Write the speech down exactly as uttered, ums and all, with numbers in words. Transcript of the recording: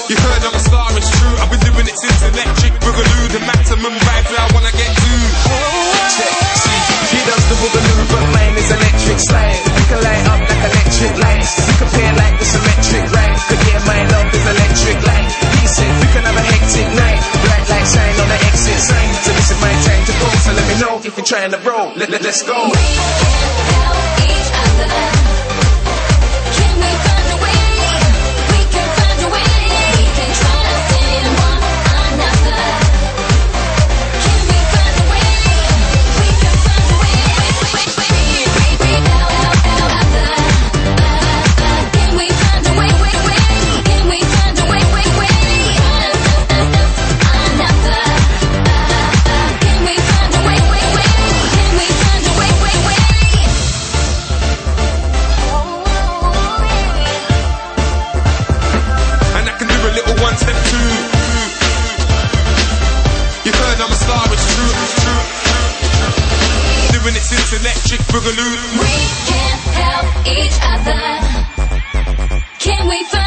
You heard I'm a star, it's true. I've been doing it since electric boogaloo. The maximum vibe that I wanna get to. Check, see, he does the boogaloo, but mine is electric slide. We can light up like electric lights. We compare like the symmetric, right? Could yeah, my love is electric light. He said we can have a hectic night. Bright light shine on the exit sign. So this is my time to go. So let me know if you're trying to roll. Let, let, let's go. We can help each other. Can we find a way? We can find a way. We can trust in one another. Can we find a way? We can find a way. We can help other. Can we find a way? Can we find a way? Another. Can we find a way? Can we find a way? And I can do a little one step too. You heard I'm a star, it's true, it's true. Doing it since electric boogaloo. We can help each other. Can we find